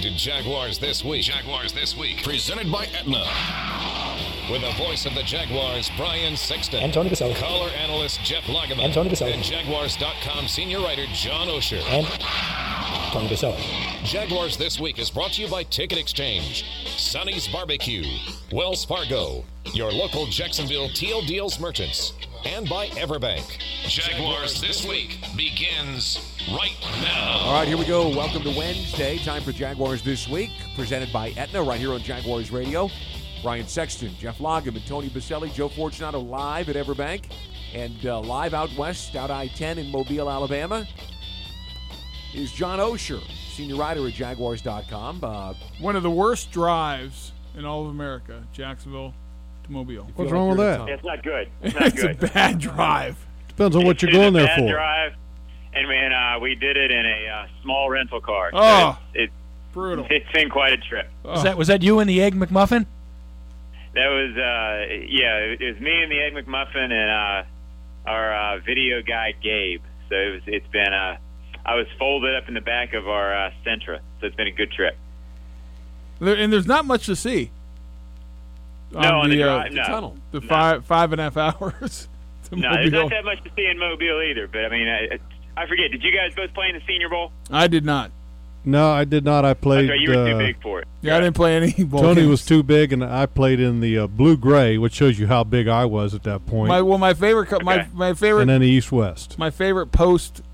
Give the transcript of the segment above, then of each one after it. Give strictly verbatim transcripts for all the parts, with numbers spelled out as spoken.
to Jaguars This Week. Jaguars This Week. Presented by Aetna. With the voice of the Jaguars, Brian Sexton. And Tony Baselli. Color analyst Jeff Lageman. And Tony Baselli. And Jaguars dot com senior writer John Osher. And Tony Baselli. Jaguars This Week is brought to you by Ticket Exchange, Sonny's Barbecue, Wells Fargo, your local Jacksonville Teal Deals merchants, and by Everbank. Jaguars This Week begins right now. All right, here we go. Welcome to Wednesday. Time for Jaguars This Week, presented by Aetna right here on Jaguars Radio. Brian Sexton, Jeff Lageman, Tony Baselli, Joe Fortunato live at Everbank, and uh, live out west, out I ten in Mobile, Alabama, is John Osher, senior writer at Jaguars dot com. Uh, One of the worst drives in all of America, Jacksonville to Mobile. What's like wrong with that? It's not good. It's not It's good. a bad drive. Depends on what you're It is going a there bad for. Drive, and man, uh, we did it in a uh, small rental car. So Oh. it, it, Brutal. it's been quite a trip. Was that was that you and the Egg McMuffin? That was, uh, yeah, it was me and the Egg McMuffin and uh, our uh, video guy Gabe. So it was, it's been, uh, I was folded up in the back of our uh, Sentra, so it's been a good trip. There, and there's not much to see. No, on the, uh, drive, no. tunnel. the No. five five and a half hours to No, there's Mobile. not that much to see in Mobile either. But I mean, I, I forget. Did you guys both play in the Senior Bowl? I did not. No, I did not. I played. That's right, you were too uh, big for it. Yeah, I didn't play any ball Tony games. was too big, and I played in the uh, blue-gray, which shows you how big I was at that point. My well, my favorite, co- my Okay. my favorite, and then the east-west. my favorite post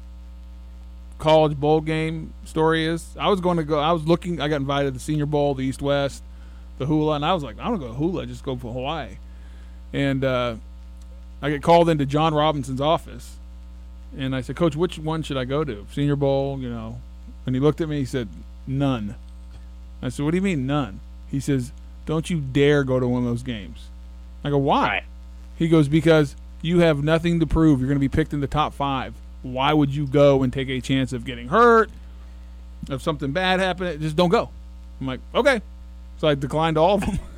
college bowl game story is I was going to go. I was looking. I got invited to the Senior Bowl, the East West, the Hula, and I was like, I don't go to Hula. Just go for Hawaii. And uh, I get called into John Robinson's office, and I said, Coach, which one should I go to? Senior Bowl, you know? And he looked at me. He said, none. I said, what do you mean none? He says, don't you dare go to one of those games. I go, why? Right. He goes, because you have nothing to prove. You're going to be picked in the top five. Why would you go and take a chance of getting hurt, of something bad happening? Just don't go. I'm like, okay. So I declined all of them.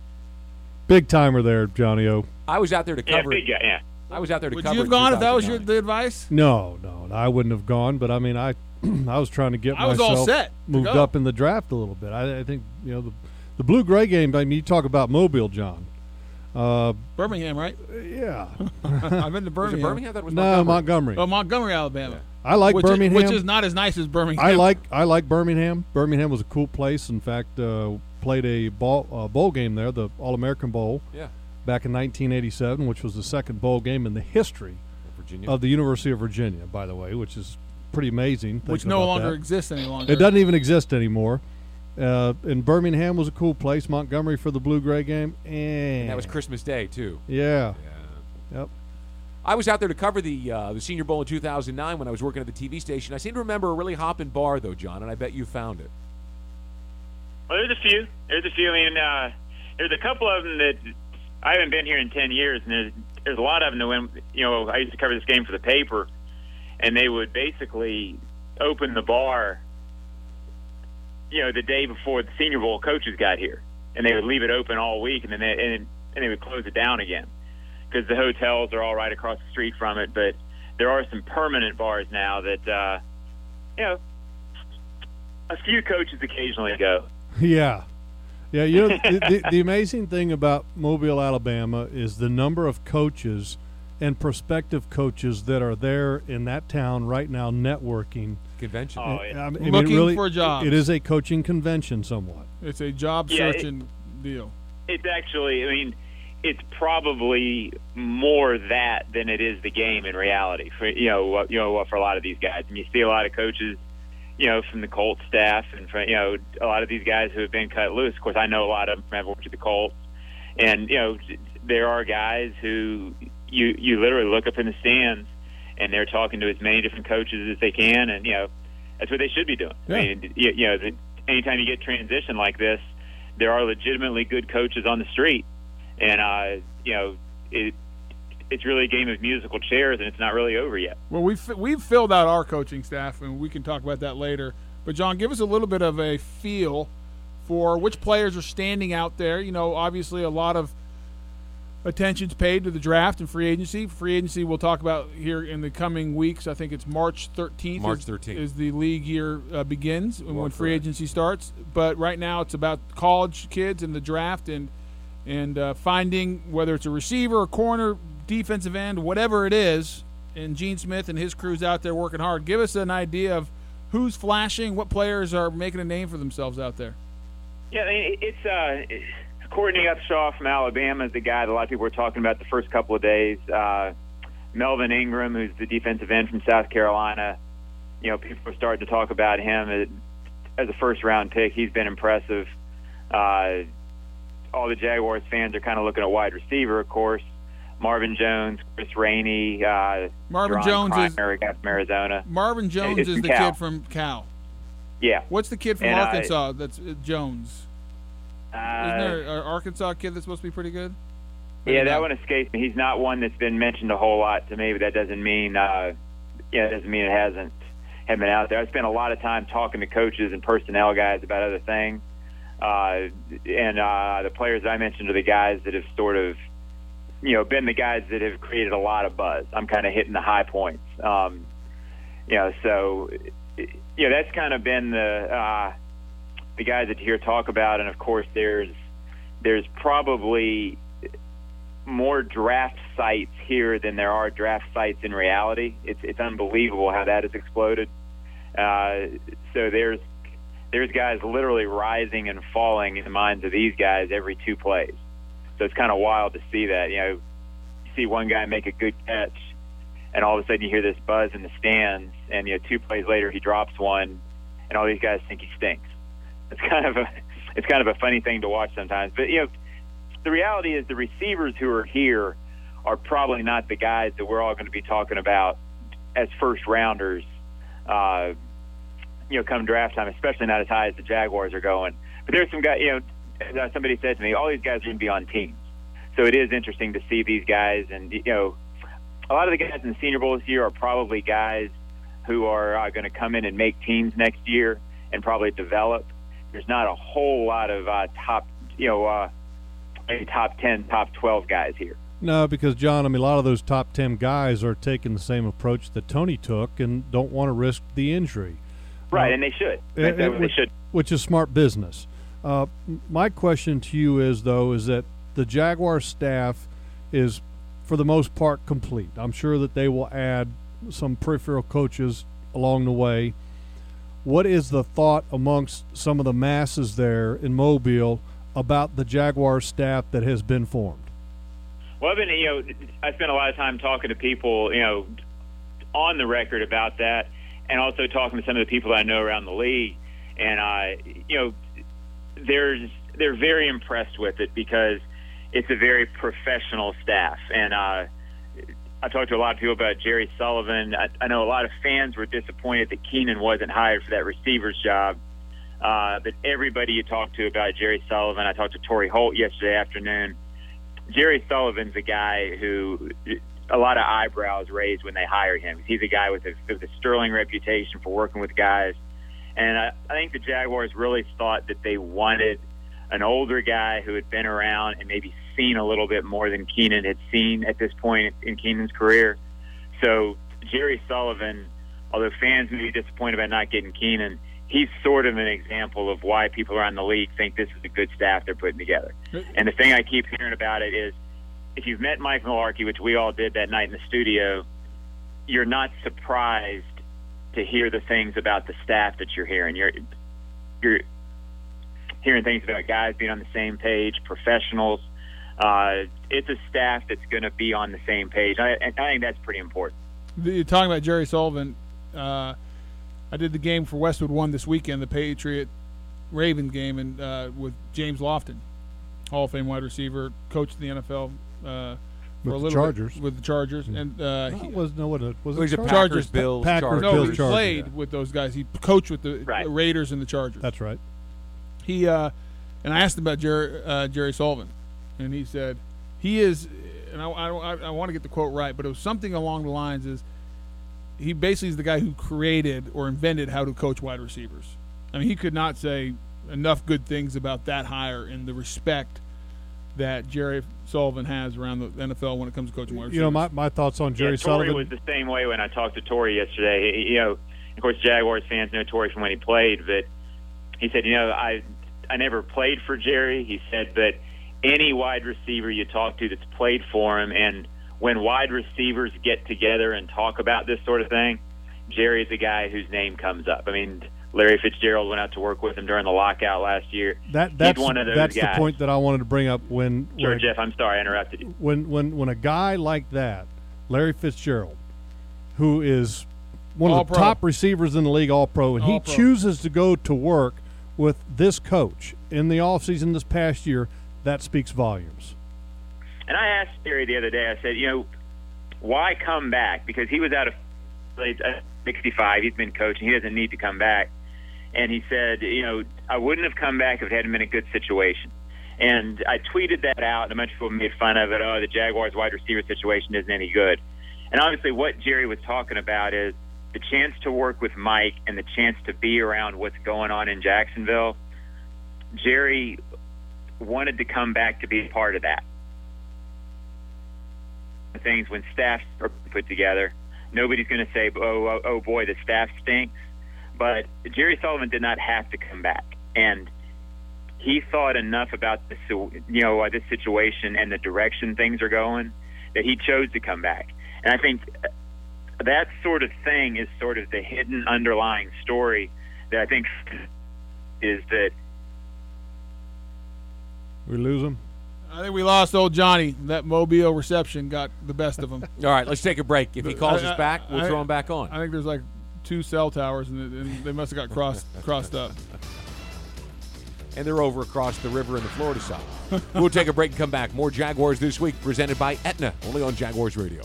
Big timer there, Johnny O. I was out there to Yeah, cover big it. guy, yeah. I was out there to Would cover you have it in gone if that was your two thousand nine. the advice? No, no, I wouldn't have gone. But I mean, I, I was trying to get I was myself all set to moved go. up in the draft a little bit. I, I think you know the, the blue-gray game. I mean, you talk about Mobile, John. Uh, Birmingham, right? yeah. I've been to Was it Birmingham. Birmingham? That was no, Montgomery. Montgomery. Oh, Montgomery, Alabama. I like which Birmingham. Is, which is not as nice as Birmingham. I like I like Birmingham. Birmingham was a cool place. In fact, uh, played a ball uh, bowl game there, the All-American Bowl, Yeah, back in nineteen eighty-seven, which was the second bowl game in the history Virginia. of the University of Virginia, by the way, which is pretty amazing. which thinking no about longer that. exists any longer. It doesn't even exist anymore. Uh, and Birmingham was a cool place. Montgomery for the blue-gray game, and, and that was Christmas Day too. yeah, yep. I was out there to cover the uh, the Senior Bowl in two thousand nine when I was working at the T V station. I seem to remember a really hopping bar, though, John, and I bet you found it. Well, there's a few. There's a few. I mean, uh, there's a couple of them that I haven't been here in ten years, and there's there's a lot of them that when you know I used to cover this game for the paper, and they would basically open the bar, you know, the day before the Senior Bowl coaches got here, and they would leave it open all week, and then they, and, and they would close it down again because the hotels are all right across the street from it. But there are some permanent bars now that uh, you know a few coaches occasionally go. Yeah. Yeah, you know, the, the, the amazing thing about Mobile, Alabama is the number of coaches and prospective coaches that are there in that town right now networking. Convention. Oh, yeah. I mean, Looking really, for jobs. It is a coaching convention somewhat. It's a job Yeah, it- searching deal. It's actually, I mean, it's probably more that than it is the game in reality. For you know, you know, for a lot of these guys, and you see a lot of coaches, you know, from the Colts staff, and from, you know, a lot of these guys who have been cut loose. Of course, I know a lot of them have worked at the Colts, and you know, there are guys who you you literally look up in the stands, and they're talking to as many different coaches as they can, and you know, that's what they should be doing. Yeah. I mean, you, you know, the, anytime you get transition like this, there are legitimately good coaches on the street, and uh, you know, it it's really a game of musical chairs, and it's not really over yet. Well, we've we've filled out our coaching staff, and we can talk about that later. But John, give us a little bit of a feel for which players are standing out there. You know, obviously a lot of attention's paid to the draft and free agency. Free agency we'll talk about here in the coming weeks. I think it's March thirteenth. March thirteenth. Is, is the league year uh, begins Well, when free correct. agency starts. But right now it's about college kids and the draft and and uh, finding whether it's a receiver, a corner, defensive end, whatever it is. And Gene Smith and his crew's out there working hard. Give us an idea of who's flashing, what players are making a name for themselves out there. Yeah, I mean, it's uh, Courtney Upshaw from Alabama is the guy that a lot of people were talking about the first couple of days. Uh, Melvin Ingram, who's the defensive end from South Carolina, you know, people are starting to talk about him as, as a first-round pick. He's been impressive. Uh, all the Jaguars fans are kind of looking at wide receiver, of course. Marvin Jones, Chris Rainey, uh, Marvin Deron Jones is Kreiner, guy from Arizona. Marvin Jones It's is from the Cal. kid from Cal. Yeah. What's the kid from And, uh, Arkansas? That's uh, Jones. Isn't Uh, there an Arkansas kid that's supposed to be pretty good? Yeah, Maybe that not. one escapes me. He's not one that's been mentioned a whole lot to me, but that doesn't mean, uh, yeah, it doesn't mean it hasn't hasn't been out there. I spent a lot of time talking to coaches and personnel guys about other things, uh, and uh, the players that I mentioned are the guys that have sort of, you know, been the guys that have created a lot of buzz. I'm kind of hitting the high points, um, you know. So, yeah, that's kind of been the uh, the guys that you hear talk about, and of course, there's there's probably more draft sites here than there are draft sites in reality. It's it's unbelievable how that has exploded. Uh, so there's there's guys literally rising and falling in the minds of these guys every two plays. So it's kind of wild to see that. You know, you see one guy make a good catch, and all of a sudden you hear this buzz in the stands, and you know, two plays later he drops one, and all these guys think he stinks. It's kind of a it's kind of a funny thing to watch sometimes. But you know, the reality is the receivers who are here are probably not the guys that we're all going to be talking about as first rounders, uh, you know, come draft time, especially not as high as the Jaguars are going. But there's some guys, you know, as somebody said to me, all these guys are going to be on teams. So it is interesting to see these guys. And, you know, a lot of the guys in the Senior Bowl this year are probably guys who are uh, going to come in and make teams next year and probably develop. There's not a whole lot of uh, top, you know, uh, maybe top ten, top twelve guys here. No, because, John, I mean, a lot of those top ten guys are taking the same approach that Tony took and don't want to risk the injury. Right, Uh, and they should. it- They, it- they should. Which is smart business. Uh, m- my question to you is, though, is that the Jaguar staff is, for the most part, complete. I'm sure that they will add some peripheral coaches along the way. What is the thought amongst some of the masses there in Mobile about the Jaguar staff that has been formed? Well, I've been, you know, I spent a lot of time talking to people, you know, on the record about that, and also talking to some of the people that I know around the league. And, uh, you know, there's they're very impressed with it because it's a very professional staff. And uh, I talked to a lot of people about Jerry Sullivan. I, I know a lot of fans were disappointed that Keenan wasn't hired for that receiver's job. Uh, but everybody you talk to about Jerry Sullivan, I talked to Torrey Holt yesterday afternoon. Jerry Sullivan's a guy who a lot of eyebrows raised when they hired him. He's a guy with a, with a sterling reputation for working with guys. And I, I think the Jaguars really thought that they wanted an older guy who had been around and maybe seen a little bit more than Keenan had seen at this point in Keenan's career. So Jerry Sullivan, although fans may be disappointed about not getting Keenan, he's sort of an example of why people around the league think this is a good staff they're putting together. And the thing I keep hearing about it is if you've met Mike Mularkey, which we all did that night in the studio, you're not surprised to hear the things about the staff that you're hearing. You're you're hearing things about guys being on the same page, professionals. Uh, it's a staff that's going to be on the same page. I, and I think that's pretty important. You're talking about Jerry Sullivan. Uh, I did the game for Westwood One this weekend, the Patriot Ravens game, and uh, with James Lofton, Hall of Fame wide receiver, coached in the N F L uh, for With a the little Chargers. bit, with the Chargers, and uh, No, he, it was no what it was. Well, he's it a Chargers? Packers, Chargers, Bills, Packers, Chargers. no, Bills, he Chargers, played yeah. with those guys. He coached with the Right. Raiders and the Chargers. That's right. He uh, and I asked him about Jerry, uh, Jerry Sullivan, and he said he is, and I, I, I want to get the quote right, but it was something along the lines is he basically is the guy who created or invented how to coach wide receivers. I mean, he could not say enough good things about that hire and the respect that Jerry Sullivan has around the N F L when it comes to coaching wide receivers. You know, my, my thoughts on Jerry yeah, Torrey Sullivan. was the same way when I talked to Torrey yesterday. He, you know, of course, Jaguars fans know Torrey from when he played, but he said, you know, I I never played for Jerry. He said, but any wide receiver you talk to that's played for him, and when wide receivers get together and talk about this sort of thing, Jerry's a guy whose name comes up. I mean, Larry Fitzgerald went out to work with him during the lockout last year. That that's He's one of those that's guys. the point that I wanted to bring up when Sure, when, Jeff, I'm sorry I interrupted you. when when when a guy like that, Larry Fitzgerald, who is one of the All-pro. top receivers in the league, all pro, and he All-pro. chooses to go to work with this coach in the offseason this past year, that speaks volumes. And I asked Jerry the other day, I said, you know, why come back? Because he was out of sixty-five. He's been coaching. He doesn't need to come back. And he said, you know, I wouldn't have come back if it hadn't been a good situation. And I tweeted that out, and a bunch of people made fun of it. Oh, the Jaguars wide receiver situation isn't any good. And obviously what Jerry was talking about is the chance to work with Mike and the chance to be around what's going on in Jacksonville. Jerry wanted to come back to be a part of that. Things when staffs are put together, nobody's going to say, oh, oh, oh, boy, the staff stinks. But Jerry Sullivan did not have to come back. And he thought enough about this, you know, uh, this situation and the direction things are going that he chose to come back. And I think that sort of thing is sort of the hidden underlying story that I think is that. We lose him. I think we lost old Johnny. That Mobile reception got the best of him. All right, let's take a break. If he calls I- us back, we'll I- throw him back on. I think there's like two cell towers, and, it- and they must have got crossed crossed up. And they're over across the river in the Florida side. We'll take a break and come back. More Jaguars this week, presented by Aetna, only on Jaguars Radio.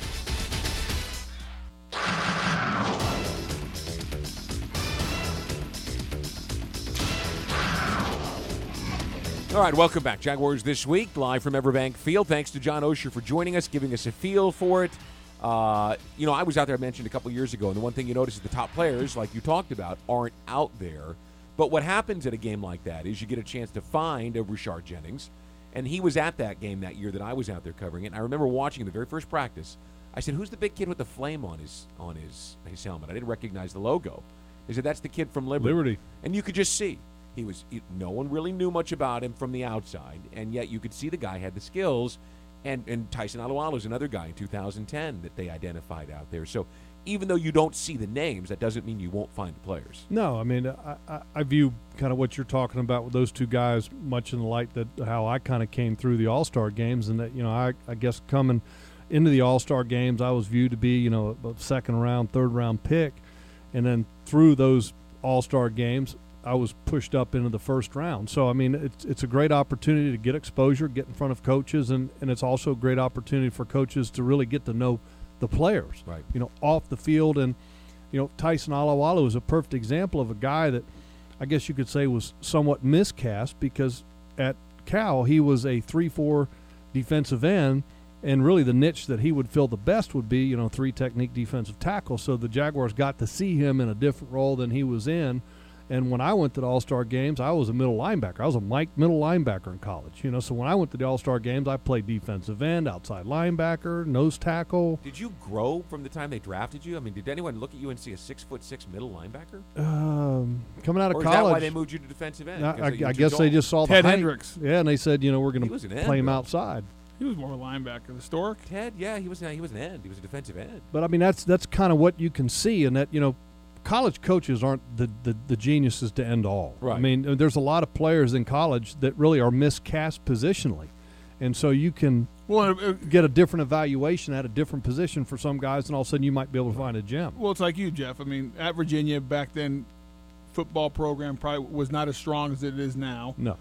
All right, welcome back. Jaguars this week, live from Everbank Field. Thanks to John Osher for joining us, giving us a feel for it. Uh, you know, I was out there, I mentioned a couple years ago, and the one thing you notice is the top players, like you talked about, aren't out there. But what happens at a game like that is you get a chance to find a Rashard Jennings, and he was at that game that year that I was out there covering it. And I remember watching the very first practice. I said, "Who's the big kid with the flame on his on his his helmet?" I didn't recognize the logo. They said, "That's the kid from Liberty." Liberty. And you could just see he was. He, no one really knew much about him from the outside, and yet you could see the guy had the skills. And and Tyson Alualu is another guy in two thousand ten that they identified out there. So even though you don't see the names, that doesn't mean you won't find the players. No, I mean, I, I, I view kind of what you're talking about with those two guys much in the light that how I kind of came through the All-Star games, and that, you know, I, I guess coming into the All-Star games, I was viewed to be, you know, a second round, third round pick, and then through those All-Star games, I was pushed up into the first round. So, I mean, it's it's a great opportunity to get exposure, get in front of coaches, and, and it's also a great opportunity for coaches to really get to know the players, Right. you know, off the field. And, you know, Tyson Alualu is a perfect example of a guy that I guess you could say was somewhat miscast, because at Cal he was a three four defensive end, and really the niche that he would fill the best would be, you know, three technique defensive tackle. So the Jaguars got to see him in a different role than he was in. And when I went to the All-Star games, I was a middle linebacker. I was a Mike middle linebacker in college. You know, so when I went to the All-Star games, I played defensive end, outside linebacker, nose tackle. Did you grow from the time they drafted you? I mean, did anyone look at you and see a six foot six middle linebacker? Um, coming out of Or is college, that why they moved you to defensive end? I, Because I, you were I too guess they tall? just saw Ted the height. Hendricks. Yeah, and they said, you know, we're He going was an to end, play him though. outside. He was more of a linebacker. The Stork. Ted, yeah, he was. He was an end. He was a defensive end. But I mean, that's that's kind of what you can see, and that, you know, college coaches aren't the, the, the geniuses to end all. Right. I mean, there's a lot of players in college that really are miscast positionally, and so you can Well, it, it- get a different evaluation at a different position for some guys, and all of a sudden you might be able to find a gem. well, it's like you, Jeff. I mean, at Virginia back then, football program probably was not as strong as it is now, No,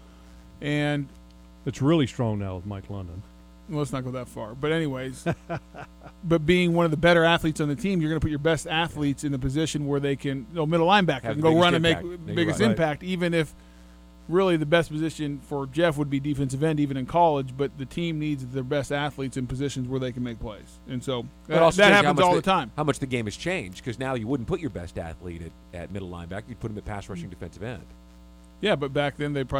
and it's really strong now with Mike London. well, let's not go that far. But anyways, but being one of the better athletes on the team, you're going to put your best athletes in a position where they can, you know, middle linebacker Have can the go biggest run and make impact. No, you're biggest right. impact, even if really the best position for Jeff would be defensive end, even in college. But the team needs their best athletes in positions where they can make plays, and so But that, also that shows how happens much all the, the time. How much the game has changed, because now you wouldn't put your best athlete at, at middle linebacker. You'd put him at pass rushing defensive end. Yeah, but back then they probably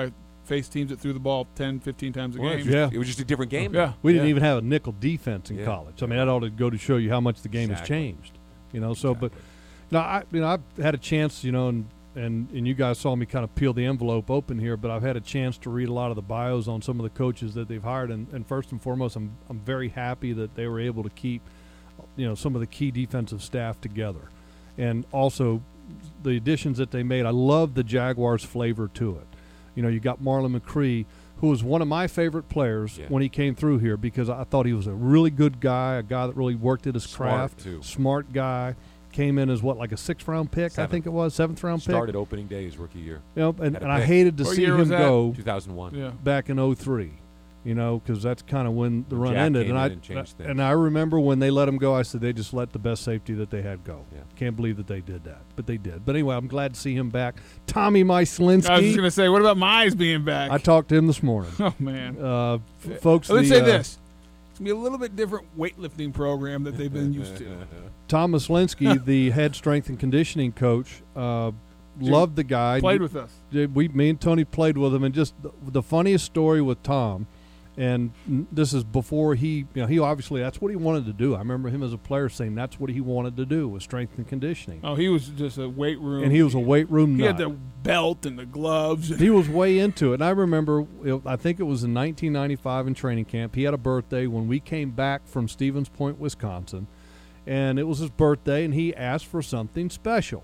faced teams that threw the ball ten, fifteen times a Well, game. it, Yeah. was, it was just a different game. Yeah. We didn't Yeah. even have a nickel defense in Yeah. college. I mean, that ought to go to show you how much the game Exactly. has changed. You know, so but no, I you know I've had a chance, you know, and and and you guys saw me kind of peel the envelope open here, but I've had a chance to read a lot of the bios on some of the coaches that they've hired, and, and first and foremost, I'm I'm very happy that they were able to keep, you know, some of the key defensive staff together, and also the additions that they made. I love the Jaguars flavor to it. You know, you got Marlon McCree, who was one of my favorite players Yeah. when he came through here, because I thought he was a really good guy, a guy that really worked at his Smart, craft, too. smart guy. Came in as what, like a sixth round pick, Seventh. I think it was, seventh round pick. Started opening day his rookie year, You know, and, Had a and I pick. hated to What see year was him that? go two thousand one. Yeah. back in oh three. You know, because that's kind of when the run Jack ended, came and in I and changed things. and I remember when they let him go, I said they just let the best safety that they had go. Yeah. Can't believe that they did that, but they did. But anyway, I'm glad to see him back. Tommy Myslinski. I was just going to say, what about Mize being back? I talked to him this morning. oh, man. Uh, f- folks, Let's the, say uh, this. It's going to be a little bit different weightlifting program that they've been used to. Thomas Linsky, the head strength and conditioning coach, uh, loved the guy. Played with us. We, me and Tony played with him, and just the, the funniest story with Tom, and n- this is before he, you know, he obviously that's what he wanted to do. I remember him as a player saying that's what he wanted to do was strength and conditioning, Oh, he was just a weight room. and he was a weight room He nut. had the belt and the gloves. He was way into it. And I remember, it- I think it was in nineteen ninety-five in training camp. He had a birthday when we came back from Stevens Point, Wisconsin, and it was his birthday, and he asked for something special.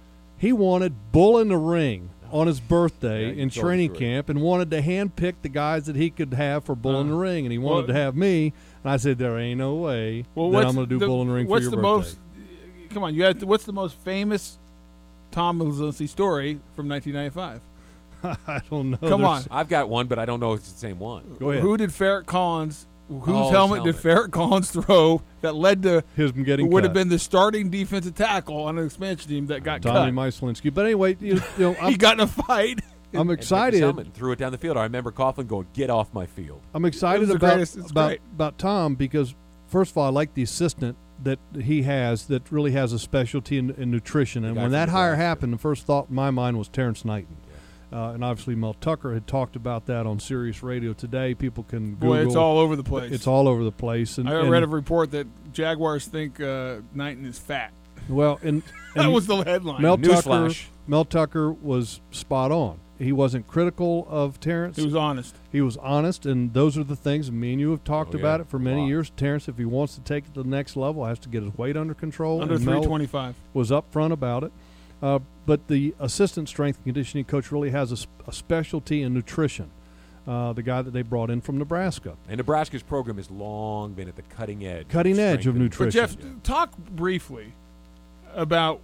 He wanted Bull in the Ring on his birthday Yeah, you in told the training story. camp, and wanted to handpick the guys that he could have for Bull in the Uh, Ring, and he wanted well- to have me. And I said, there ain't no way Well, that what's I'm going to do the, Bull in the Ring for what's your the birthday. most? Come on, you had. To, what's the most famous Tom Linsky story from nineteen ninety-five? I don't know. Come There's- on. I've got one, but I don't know if it's the same one. Go ahead. Who did Ferret Collins? Whose Oh, his helmet, did helmet. Ferret Collins throw that led to His getting who would cut. have been the starting defensive tackle on an expansion team that got Tommy cut? Myslinski. But anyway, you, you know, he I'm, got in a fight. I'm And took his excited. helmet and threw it down the field. I remember Coughlin going, "Get off my field." I'm excited the about greatest. It's about, great. about Tom because first of all, I like the assistant that he has that really has a specialty in, in nutrition. And guy when from that hire Nebraska. happened, the first thought in my mind was Terrence Knighton. Uh, and obviously, Mel Tucker had talked about that on Sirius Radio today. People can Google. Boy, it's all over the place. It's all over the place. And, I and- read a report that Jaguars think uh, Knighton is fat. well, and, That and was the headline. Mel Tucker. Newsflash. Mel Tucker was spot on. He wasn't critical of Terrence. He was honest. He was honest, and those are the things. and Me and you have talked Oh, yeah, about it for a many lot. years. Terrence, if he wants to take it to the next level, has to get his weight under control. Under and three Mel twenty-five. was upfront about it. Uh, but the assistant strength and conditioning coach really has a, s- a specialty in nutrition. Uh, the guy that they brought in from Nebraska, And Nebraska's program has long been at the cutting edge. cutting edge of strength and- nutrition. But Jeff, talk briefly about.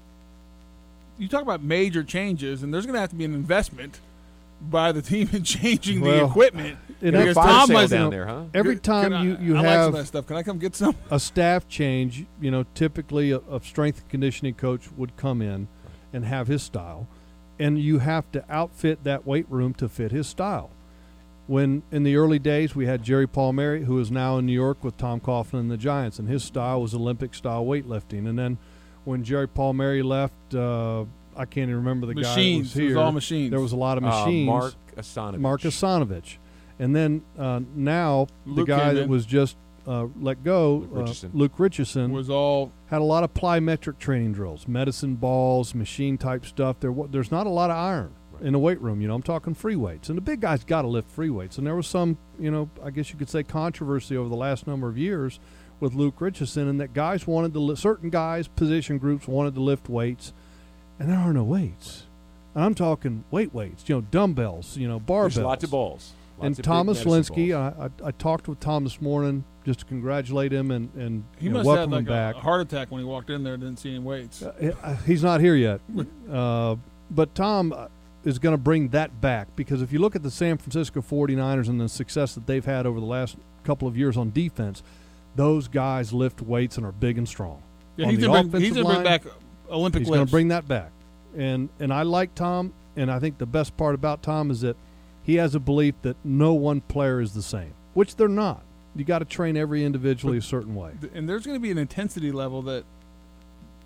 You talk about major changes, and there's going to have to be an investment by the team in changing the Well, equipment. And Got a every, fire Tom sale was- down there, huh? every Can time I- you, you I like some have of that stuff. Can I come get some? a staff change, you know, typically a, a strength and conditioning coach would come in and have his style, and you have to outfit that weight room to fit his style. When in the early days we had Jerry Palmieri, who is now in New York with Tom Coughlin and the Giants, and his style was Olympic style weightlifting. And then when Jerry Palmieri left, uh, I can't even remember the guy that Machines. was It here. was all machines. There was a lot of Uh, machines. Mark Asanovich. Mark Asanovich. And then uh, now Luke the guy came that in. was just uh, let go, Luke uh, Richardson. Luke Richardson, was all had a lot of plyometric training drills, medicine balls, machine type stuff. There, wa- there's not a lot of iron in the weight room. You know, I'm talking free weights, and the big guys got to lift free weights. And there was some, you know, I guess you could say controversy over the last number of years with Luke Richardson, and that guys wanted to li- certain guys, position groups wanted to lift weights, and there are no weights. And I'm talking weight weights, you know, dumbbells, you know, barbells. There's lots of balls. Lots And of big Thomas medicine Linsky, balls. I, I, I talked with Tom this morning just to congratulate him and, and he you know, must have welcome had him like back. a heart attack when he walked in there and didn't see any weights. Uh, He's not here yet. Uh, but Tom uh, is going to bring that back because if you look at the San Francisco forty-niners and the success that they've had over the last couple of years on defense, those guys lift weights and are big and strong. Yeah, On he's the gonna bring, he's offensive gonna bring line, back Olympic He's going lifts. to bring that back. And and I like Tom, and I think the best part about Tom is that he has a belief that no one player is the same, which they're not. You got to train every individually a certain way. and there's going to be an intensity level that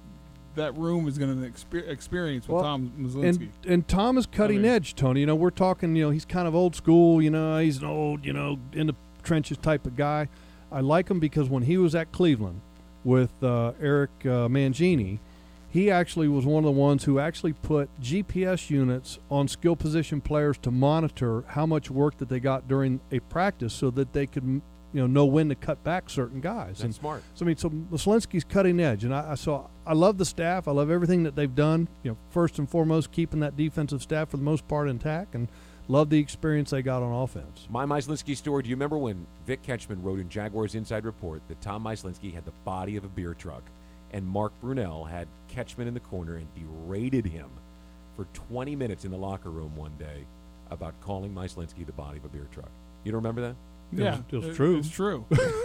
that room is going to exper- experience with Well, Tom Myslinski. And, and Tom is cutting I mean- edge, Tony. You know, we're talking, you know, he's kind of old school, you know, he's an old, you know, in the trenches type of guy. I like him because when he was at Cleveland with uh, Eric uh, Mangini, he actually was one of the ones who actually put G P S units on skill position players to monitor how much work that they got during a practice so that they could, you know, know when to cut back certain guys. That's and smart. So I mean, so Myslinski's cutting edge, and I, I saw. I love the staff. I love everything that they've done. You know, first and foremost, keeping that defensive staff for the most part intact, and love the experience they got on offense. My Myslinski story. Do you remember when Vic Ketchman wrote in Jaguars Inside Report that Tom Myslinski had the body of a beer truck, and Mark Brunell had Ketchman in the corner and berated him for twenty minutes in the locker room one day about calling Myslinski the body of a beer truck? You don't remember that? yeah, it was it- true. It's true.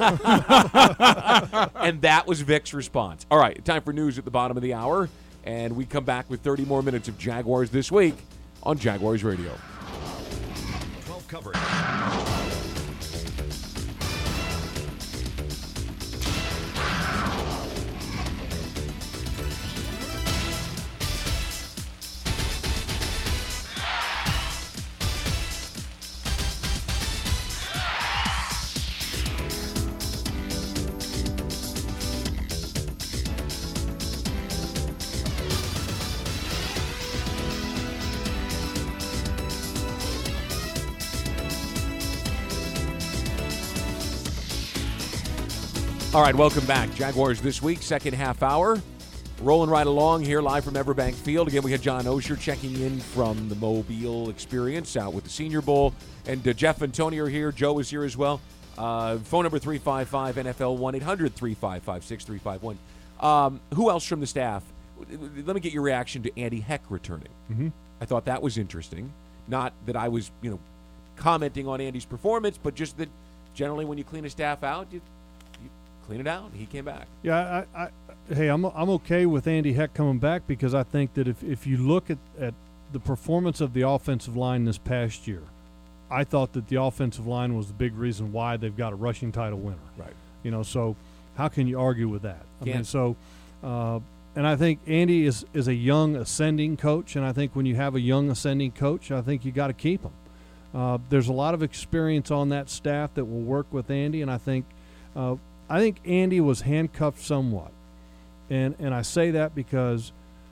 And that was Vic's response. All right, time for news at the bottom of the hour, and we come back with thirty more minutes of Jaguars This Week on Jaguars Radio. twelve coverage. All right, welcome back. Jaguars This Week, second half hour. Rolling right along here, live from Everbank Field. Again, we had John Osher checking in from the Mobile Experience out with the Senior Bowl. And uh, Jeff and Tony are here. Joe is here as well. Uh, phone number three five five N F L, one eight hundred three five five six three five one. Um, who else from the staff? Let me get your reaction to Andy Heck returning. Mm-hmm. I thought that was interesting. Not that I was, you know, commenting on Andy's performance, but just that generally when you clean a staff out, you, you clean it out. He came back. Yeah, I, I, hey, I'm I'm okay with Andy Heck coming back because I think that if, if you look at, at the performance of the offensive line this past year, I thought that the offensive line was the big reason why they've got a rushing title winner. Right. You know, so how can you argue with that? I mean, Can't. so, uh, and I think Andy is, is a young ascending coach, and I think when you have a young ascending coach, I think you got to keep him. Uh, there's a lot of experience on that staff that will work with Andy, and I think uh, I think Andy was handcuffed somewhat, and and I say that because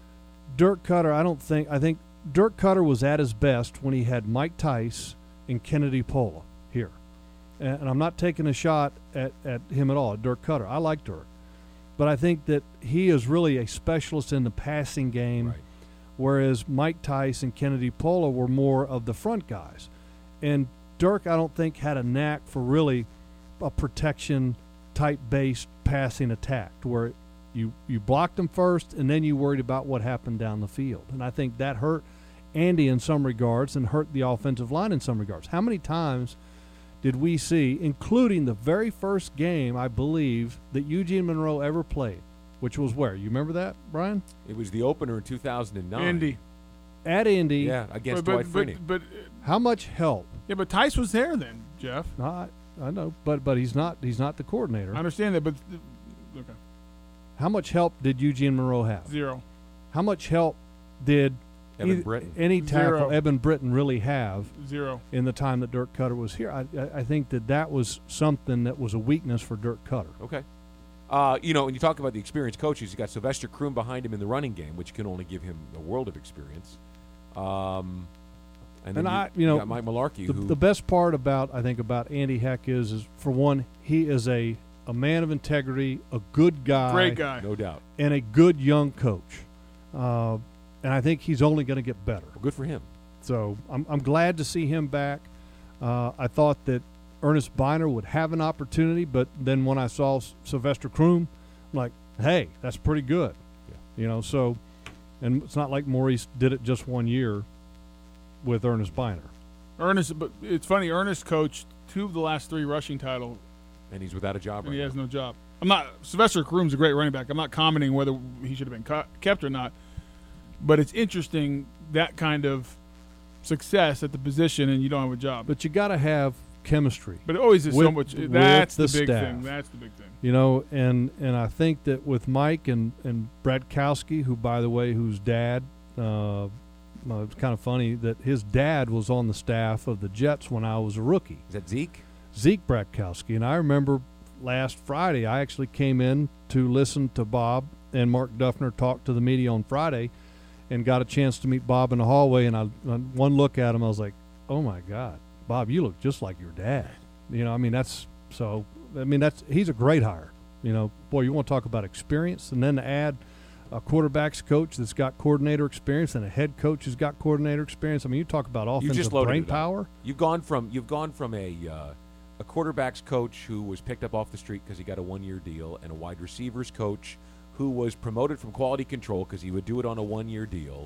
Dirk Cutter, I don't think I think Dirk Cutter was at his best when he had Mike Tice and Kennedy Pola here, and, and I'm not taking a shot at, at him at all, Dirk Cutter. I like Dirk, but I think that he is really a specialist in the passing game, Right. whereas Mike Tice and Kennedy Pola were more of the front guys. And Dirk, I don't think, had a knack for really a protection type based passing attack to where you, you blocked him first and then you worried about what happened down the field. And I think that hurt Andy in some regards and hurt the offensive line in some regards. How many times did we see, including the very first game, I believe, that Eugene Monroe ever played, which was where? You remember that, Brian? It was the opener in two thousand nine. Indy. At Indy. Yeah, against but, Dwight but, Freeney. but, but How much help? yeah, but Tice was there then, Jeff. Not, I know, but but he's not he's not the coordinator. I understand that, but okay, How much help did Eugene Monroe have? zero. How much help did Evan either- Britton. any tackle Zero. Evan Britton really have Zero. in the time that Dirk Cutter was here? I, I, I think that that was something that was a weakness for Dirk Cutter. Okay. Uh, you know, when you talk about the experienced coaches, you got Sylvester Croom behind him in the running game, which can only give him a world of experience. Um, and then And you, I- you know, got Mike Malarkey, The, who the best part about I think about Andy Heck is, is for one, he is a, a man of integrity, a good guy, Great guy. no doubt, and a good young coach. Uh, and I think he's only going to get better. well, good for him. So I'm, I'm glad to see him back. Uh, I thought that Ernest Biner would have an opportunity, but then when I saw S- Sylvester Croom, I'm like, hey, that's pretty good. Yeah. You know, so, and it's not like Maurice did it just one year with Ernest Biner. Ernest, but it's funny. Ernest coached two of the last three rushing title, And he's without a job and right he has now. no job. I'm not. Sylvester Croom's a great running back. I'm not commenting whether he should have been cut, kept or not. But it's interesting that kind of success at the position, and you don't have a job. But you got to have chemistry. But it always is with, so much. with That's the, the big staff. thing. That's the big thing. You know, and and I think that with Mike and and Bradkowski, who by the way, whose dad, uh, well, it's kind of funny that his dad was on the staff of the Jets when I was a rookie. Is that Zeke? Zeke Bradkowski, and I remember last Friday I actually came in to listen to Bob and Mark Duffner talk to the media on Friday, and got a chance to meet Bob in the hallway. And I, one look at him, I was like, "Oh my God, Bob, you look just like your dad." You know, I mean that's so. I mean that's he's a great hire. You know, boy, you want to talk about experience, and then to add a quarterbacks coach that's got coordinator experience and a head coach who's got coordinator experience. I mean, you talk about You offensive just loaded brain it up. power. You've gone from you've gone from a uh, a quarterbacks coach who was picked up off the street because he got a one-year deal, and a wide receivers coach who was promoted from quality control because he would do it on a one-year deal,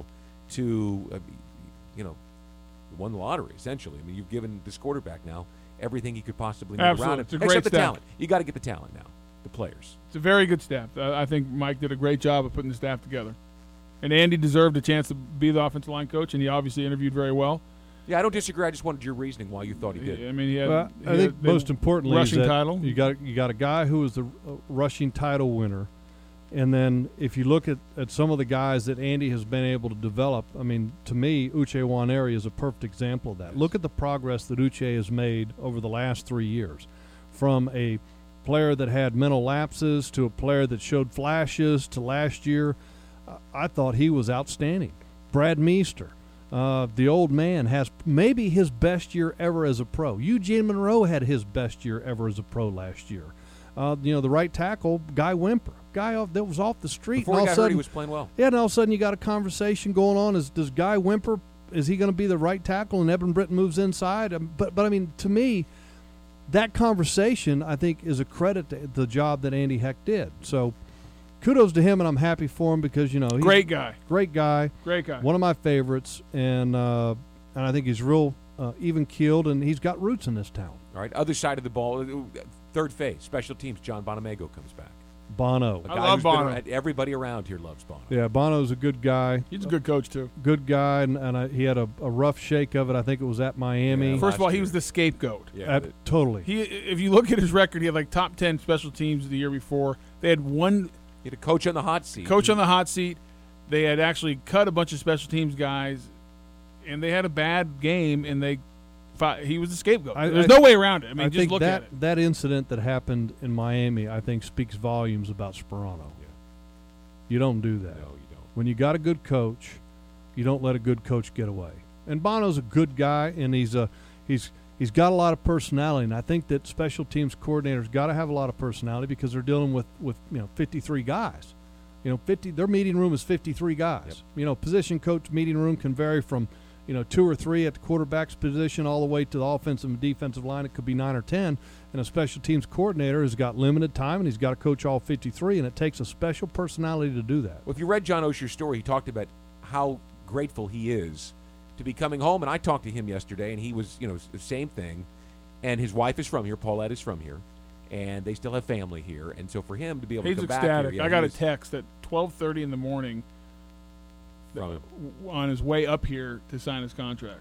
to uh, you know, won the lottery essentially. I mean, you've given this quarterback now everything he could possibly need Absolutely. around him, It's a great except the staff. talent. You got to get the talent now, the players. It's a very good staff. I I think Mike did a great job of putting the staff together. And Andy deserved a chance to be the offensive line coach, and he obviously interviewed very well. Yeah, I don't disagree. I just wanted your reasoning why you thought he did. I mean, he had. Well, he I had think the most importantly is rushing that title. you got you got a guy who was the uh, rushing title winner, and then if you look at, at some of the guys that Andy has been able to develop, I mean, to me, Uche Nwaneri is a perfect example of that. Yes. Look at the progress that Uche has made over the last three years, from a player that had mental lapses to a player that showed flashes to last year. Uh, I thought he was outstanding. Brad Meester. Uh, the old man has maybe his best year ever as a pro. Eugene Monroe had his best year ever as a pro last year. Uh, you know, the right tackle, Guy Wimper, guy off, that was off the street. Before and he all got of a hurt, he sudden, was playing well. yeah, and all of a sudden you got a conversation going on. Is does Guy Wimper, is he going to be the right tackle and Eben Britton moves inside? Um, but but I mean, to me, that conversation I think is a credit to the job that Andy Heck did. So kudos to him, and I'm happy for him because you know he's Great guy. great guy. Great guy. One of my favorites, and uh, and I think he's real uh, even keeled, and he's got roots in this town. All right, other side of the ball, uh, third phase, special teams. John Bonamego comes back. Bono, A I guy love who's been Bono. around- everybody around here loves Bono. yeah, Bono's a good guy, He's a good coach, too. good guy, and, and I, he had a, a rough shake of it. I think it was at Miami. Yeah. First of all, last he year. was the scapegoat. Yeah, At- but- totally. He, if you look at his record, he had like top ten special teams the year before. They had one he had a coach on the hot seat. coach on the hot seat. They had actually cut a bunch of special teams guys, and they had a bad game, and they fought, he was the scapegoat. I- There's I- no way around it. I mean, I just think look that at it. that incident that happened in Miami, I think, speaks volumes about Sperano. Yeah. You don't do that. No, you don't. When you got a good coach, you don't let a good coach get away. And Bono's a good guy, and he's a he's he's got a lot of personality. And I think that special teams coordinators got to have a lot of personality because they're dealing with with you know fifty-three guys. You know, fifty. Their meeting room is fifty-three guys. Yep. You know, position coach meeting room can vary from you know two or three at the quarterback's position all the way to the offensive and defensive line. It could be nine or ten. And a special teams coordinator has got limited time, and he's got to coach all fifty-three. And it takes a special personality to do that. Well, if you read John Osher's story, he talked about how grateful he is to be coming home. And I talked to him yesterday, and he was, you know, the same thing. And his wife is from here. Paulette is from here. And they still have family here. And so for him to be able He's to come ecstatic. back here, yeah, I got he a was text at twelve thirty in the morning from him. w- on his way up here to sign his contract.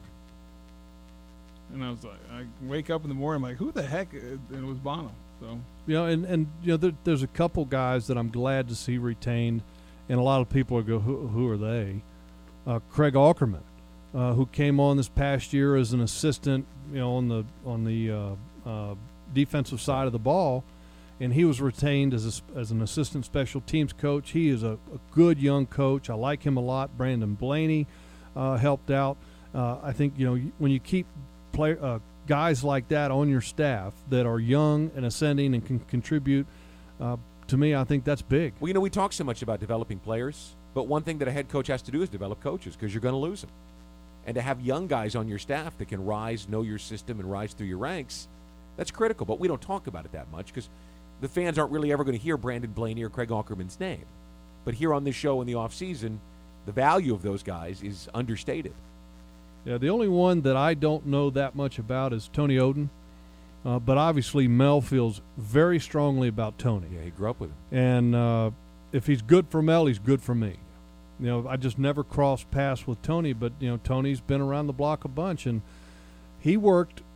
And I was like, I wake up in the morning, I'm like, who the heck? And it was Bono. So You know, and, and you know, there, there's a couple guys that I'm glad to see retained, and a lot of people go, who, who are they? Uh, Craig Aukerman, uh, who came on this past year as an assistant, you know, on the on the uh, uh, defensive side of the ball, and he was retained as a, as an assistant special teams coach. He is a, a good young coach. I like him a lot. Brandon Blaney uh, helped out. Uh, I think you know when you keep play, uh, guys like that on your staff that are young and ascending and can contribute, uh, to me, I think that's big. Well, you know, we talk so much about developing players, but one thing that a head coach has to do is develop coaches because you're going to lose them. And to have young guys on your staff that can rise, know your system, and rise through your ranks, that's critical. But we don't talk about it that much because the fans aren't really ever going to hear Brandon Blaney or Craig Aukerman's name. But here on this show in the offseason, the value of those guys is understated. Yeah, the only one that I don't know that much about is Tony Oden, uh, but obviously Mel feels very strongly about Tony. Yeah, he grew up with him. And uh, if he's good for Mel, he's good for me. You know, I just never crossed paths with Tony, but, you know, Tony's been around the block a bunch, and he worked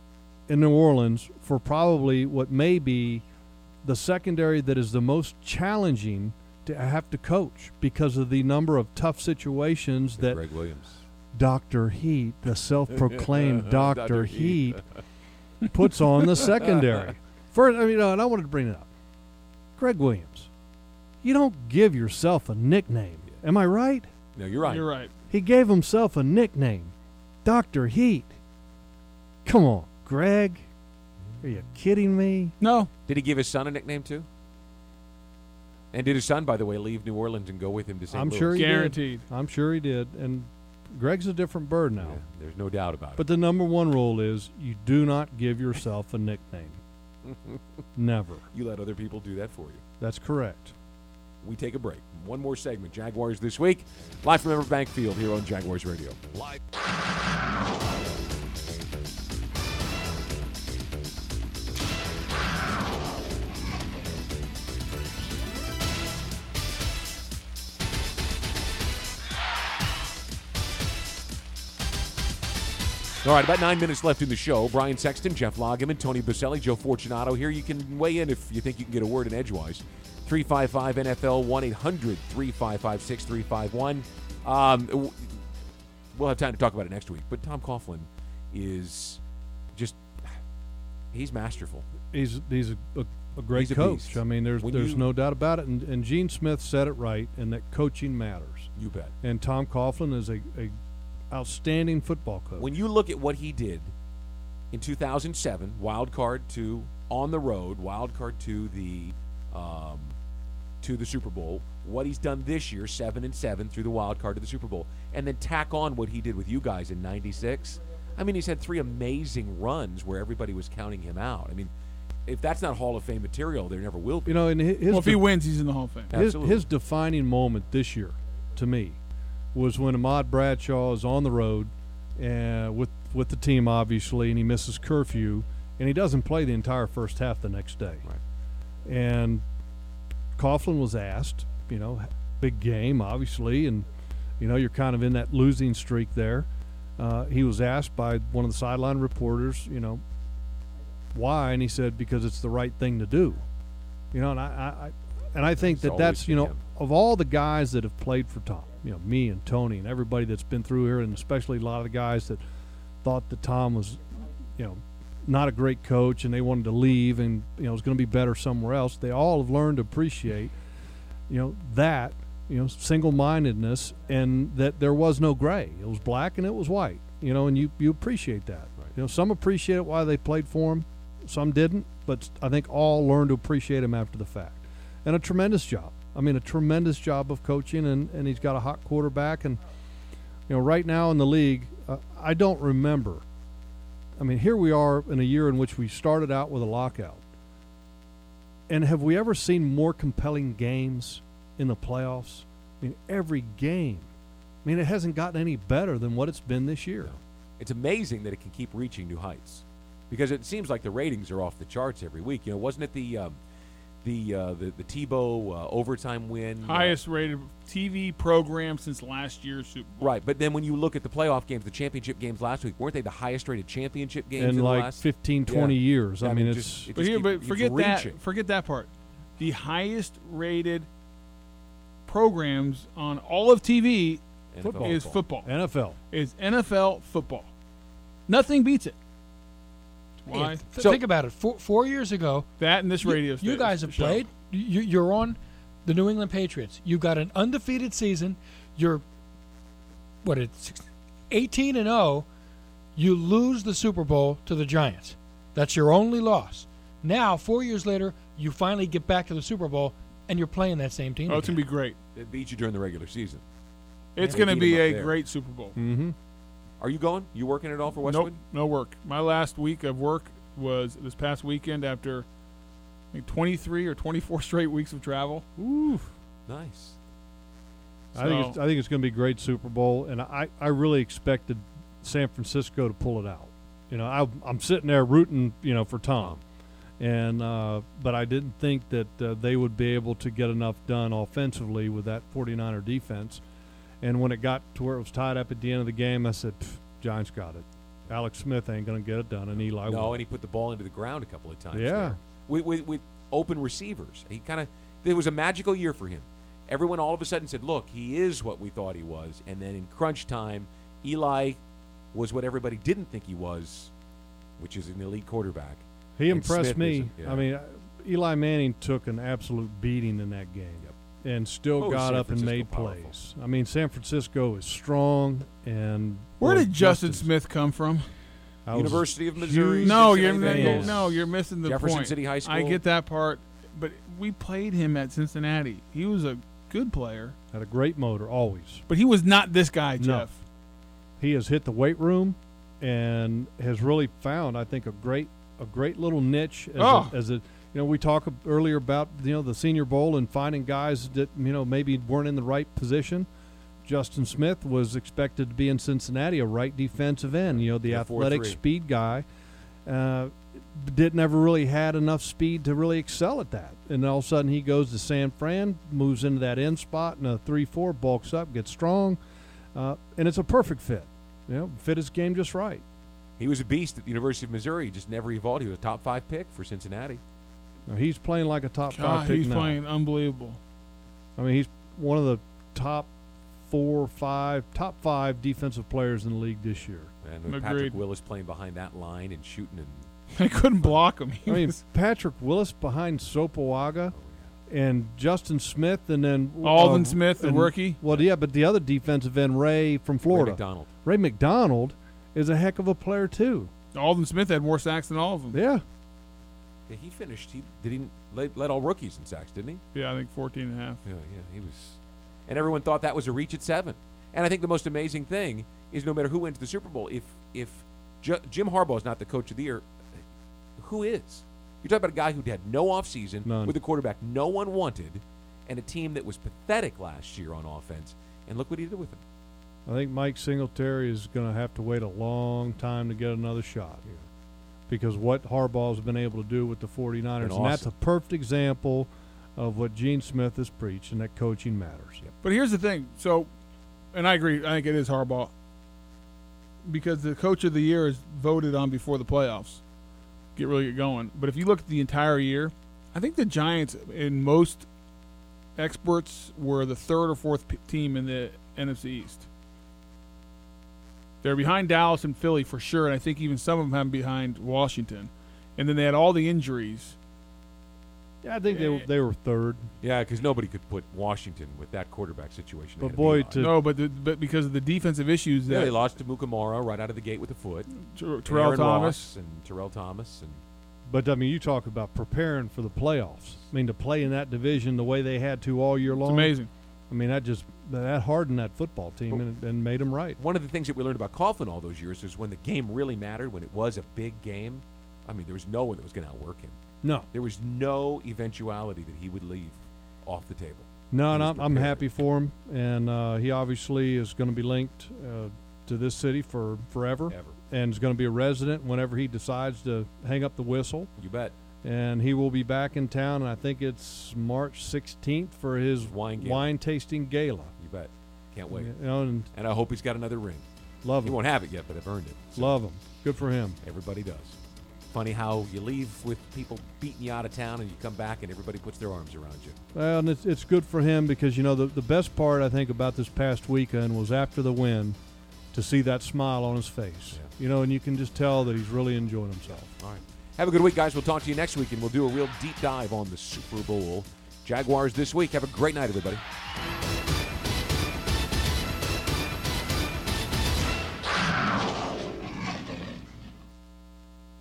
in New Orleans for probably what may be the secondary that is the most challenging to have to coach because of the number of tough situations that Greg Williams. Doctor Heat, the self-proclaimed Doctor Heat, puts on the secondary. First, I mean, uh, and I wanted to bring it up. Greg Williams, you don't give yourself a nickname. Am I right? No, you're right. You're right. He gave himself a nickname, Doctor Heat. Come on, Greg. Are you kidding me? No. Did he give his son a nickname too? And did his son, by the way, leave New Orleans and go with him to Saint I'm Louis? sure he Guaranteed. did. I'm sure he did. And Greg's a different bird now. Yeah, there's no doubt about But the number one rule is you do not give yourself a nickname. Never. it. You let other people do that for you. That's correct. We take a break. One more segment. Jaguars This Week. Live from Everbank Field here on Jaguars Radio. Live. All right, about nine minutes left in the show. Brian Sexton, Jeff Lageman, Tony Baselli, Joe Fortunato here. You can weigh in if you think you can get a word in edgewise. three five five N F L, one eight hundred three five five six three five one. Um, we'll have time to talk about it next week. But Tom Coughlin is just, he's masterful. He's he's a, a, a great He's a coach. beast. I mean, there's When there's you- no doubt about it. And, and Gene Smith said it right, and that coaching matters. You bet. And Tom Coughlin is a, a outstanding football coach. When you look at what he did in two thousand seven, wild card to on the road, wild card to the um, to the Super Bowl, what he's done this year, seven and seven through the wild card to the Super Bowl, and then tack on what he did with you guys in ninety-six. I mean, he's had three amazing runs where everybody was counting him out. I mean, if that's not Hall of Fame material, there never will be. you know, and his Well, if he de- wins, he's in the Hall of Fame. his, Absolutely. his defining moment this year, to me, was when Ahmad Bradshaw is on the road uh, with with the team, obviously, and he misses curfew, and he doesn't play the entire first half the next day. Right. And Coughlin was asked, you know, big game, obviously, and, you know, you're kind of in that losing streak there. Uh, he was asked by one of the sideline reporters, you know, why, and he said, because it's the right thing to do. You know, and I, I, I and I think It's that always that's, you been know, him. of all the guys that have played for Tom, you know, me and Tony and everybody that's been through here, and especially a lot of the guys that thought that Tom was, you know, not a great coach and they wanted to leave and, you know, was going to be better somewhere else, they all have learned to appreciate, you know, that, you know, single-mindedness, and that there was no gray. It was black and it was white, you know, and you, you appreciate that. Right. You know, some appreciate it while they played for him, some didn't, but I think all learned to appreciate him after the fact. And a tremendous job. I mean, a tremendous job of coaching, and, and he's got a hot quarterback. And, you know, right now in the league, uh, I don't remember. I mean, here we are in a year in which we started out with a lockout. And have we ever seen more compelling games in the playoffs? I mean, every game. I mean, it hasn't gotten any better than what it's been this year. It's amazing that it can keep reaching new heights, because it seems like the ratings are off the charts every week. You know, wasn't it the um, the, uh, the the Tebow uh, overtime win? Highest rated T V program since last year's Super Bowl. Right, but then when you look at the playoff games, the championship games last week, weren't they the highest rated championship games In in like the last fifteen, twenty Yeah. years. Yeah, I mean, it it's just- it But just here, keep- but keeps forget reaching. that. Forget that part. The highest rated programs on all of T V N F L Football. is football. N F L. Is N F L football. Nothing beats it. Why? Yeah, th- So- think about it. Four, four years ago, That and this you- radio you, station. guys have show. played. You, you're on the New England Patriots. You've got an undefeated season. You're what? It's eighteen and zero. You lose the Super Bowl to the Giants. That's your only loss. Now, four years later, you finally get back to the Super Bowl, and you're playing that same team. Oh, it's again. gonna be great. It beat you during the regular season. It's Yeah. gonna Beat be 'em up a there. great Super Bowl. Mm-hmm. Are you going? You working at all for Nope, Westwood? no work. My last week of work was this past weekend after I think twenty-three or twenty-four straight weeks of travel. Ooh. Nice. I think it's, So- I think it's going to be a great Super Bowl, and I, I really expected San Francisco to pull it out. You know, I, I'm sitting there rooting, you know, for Tom, and uh, but I didn't think that uh, they would be able to get enough done offensively with that 49er defense. And when it got to where it was tied up at the end of the game, I said, "Pff, Giants got it." Alex Smith ain't going to get it done, and Eli No, will. and he put the ball into the ground a couple of times. Yeah. there. With, with, with open receivers. He kind of it was a magical year for him. Everyone all of a sudden said, look, he is what we thought he was. And then in crunch time, Eli was what everybody didn't think he was, which is an elite quarterback. He And impressed Smith me. isn't, yeah. I mean, Eli Manning took an absolute beating in that game and still Oh, got San up and Francisco made powerful. plays. I mean, San Francisco is strong. and Where boy, did Justin Justin's- Smith come from? I was University of Missouri. huge No, you're Cincinnati Bengals. no, you're missing the Jefferson point. City High School. I get that part, but we played him at Cincinnati. He was a good player, Had a great motor, always. but he was not this guy, No. Jeff. He has hit the weight room and has really found, I think, a great a great little niche as, Oh. a, as a you know we talked earlier about you know the Senior Bowl and finding guys that you know maybe weren't in the right position. Justin Smith was expected to be in Cincinnati, a right defensive end, you know, the Yeah, athletic four three. speed guy. Uh, did never really had enough speed to really excel at that. And all of a sudden he goes to San Fran, moves into that end spot in a three four, bulks up, gets strong, uh, and it's a perfect fit. You know, fit his game just right. He was a beast at the University of Missouri. He just never evolved. He was a top five pick for Cincinnati. Now, he's playing like a top God, five pick he's now. playing unbelievable. I mean, he's one of the top four, five, top five defensive players in the league this year. And with Agreed. Patrick Willis playing behind that line and shooting and They couldn't block him. He I mean, was Patrick Willis behind Sopoaga and Justin Smith, and then Alden uh, Smith, the and- rookie. Well, yeah, but the other defensive end, Ray from Ray Florida, McDonald. Ray McDonald, is a heck of a player too. Alden Smith had more sacks than all of them. Yeah, Yeah, he finished. He did he led, led all rookies in sacks, didn't he? Yeah, I think fourteen and a half. Yeah, yeah, he was. And everyone thought that was a reach at seven. And I think the most amazing thing is no matter who wins the Super Bowl, if if Ju- Jim Harbaugh is not the coach of the year, who is? You're talking about a guy who had no offseason None. with a quarterback no one wanted and a team that was pathetic last year on offense. And look what he did with him. I think Mike Singletary is going to have to wait a long time to get another shot here, because what Harbaugh's been able to do with the 49ers, Been and that's a awesome. perfect example of what Gene Smith has preached, and that coaching matters. But here's the thing. So, and I agree. I think it is Harbaugh because the coach of the year is voted on before the playoffs get really get going. But if you look at the entire year, I think the Giants, in most experts, were the third or fourth p- team in the N F C East. They're behind Dallas and Philly for sure, and I think even some of them have them behind Washington. And then they had all the injuries. Yeah, I think they were, they were third. Yeah, because nobody could put Washington with that quarterback situation. But ahead of boy, Eli. to No, but the, but because of the defensive issues yeah, that they lost to Mukamara right out of the gate with a foot. Ter- And Terrell Aaron Thomas. Ross and Terrell Thomas and But I mean, you talk about preparing for the playoffs. I mean, to play in that division the way they had to all year long. It's amazing. I mean, that just that hardened that football team and, and made them right. one of the things that we learned about Coughlin all those years is when the game really mattered, when it was a big game, I mean, there was no one that was going to outwork him. No, There was no eventuality that he would leave off the table. no, He and was I'm, I'm prepared. happy for him. And uh, he obviously is going to be linked uh, to this city for forever, Ever. and is going to be a resident whenever he decides to hang up the whistle. You bet. And he will be back in town, and I think it's March sixteenth for his Wine gala. wine tasting gala. You bet. Can't wait. You know, and And I hope he's got another ring. love He him, won't have it yet, but I've earned it. So love him. Good for him. everybody does. Funny how you leave with people beating you out of town and you come back and everybody puts their arms around you. Well, and it's, it's good for him because, you know, the, the best part, I think, about this past weekend was after the win to see that smile on his face. Yeah. You know, and you can just tell that he's really enjoying himself. All right. Have a good week, guys. We'll talk to you next week, and we'll do a real deep dive on the Super Bowl. Jaguars this week. Have a great night, everybody.